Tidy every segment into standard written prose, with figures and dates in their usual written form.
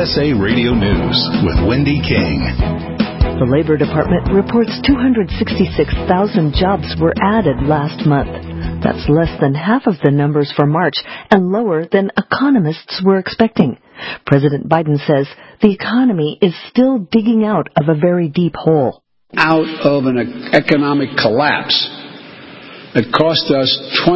USA Radio News with Wendy King. The Labor Department reports 266,000 jobs were added last month. That's less than half of the numbers for March and lower than economists were expecting. President Biden says the economy is still digging out of a very deep hole. Out of an economic collapse that cost us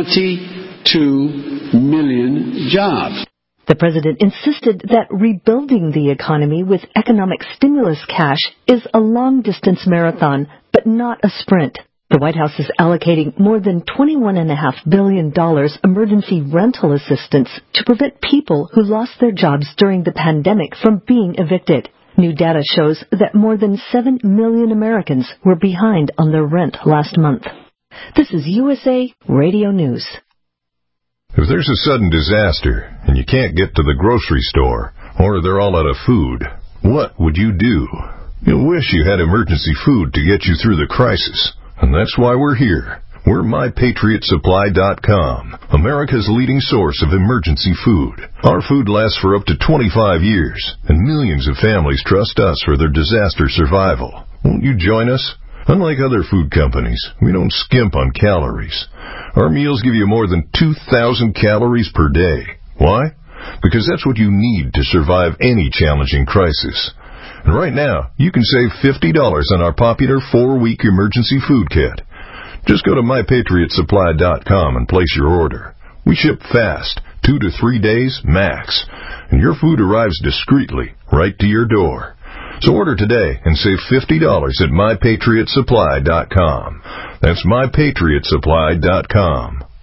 22 million jobs. The president insisted that rebuilding the economy with economic stimulus cash is a long-distance marathon, but not a sprint. The White House is allocating more than $21.5 billion emergency rental assistance to prevent people who lost their jobs during the pandemic from being evicted. New data shows that more than 7 million Americans were behind on their rent last month. This is USA Radio News. If there's a sudden disaster and you can't get to the grocery store or they're all out of food, what would you do? You'll wish you had emergency food to get you through the crisis. And that's why we're here. We're MyPatriotSupply.com, America's leading source of emergency food. Our food lasts for up to 25 years, and millions of families trust us for their disaster survival. Won't you join us? Unlike other food companies, we don't skimp on calories. Our meals give you more than 2,000 calories per day. Why? Because that's what you need to survive any challenging crisis. And right now, you can save $50 on our popular 4-week emergency food kit. Just go to MyPatriotSupply.com and place your order. We ship fast, 2 to 3 days max, and your food arrives discreetly right to your door. So order today and save $50 at MyPatriotSupply.com. That's MyPatriotSupply.com.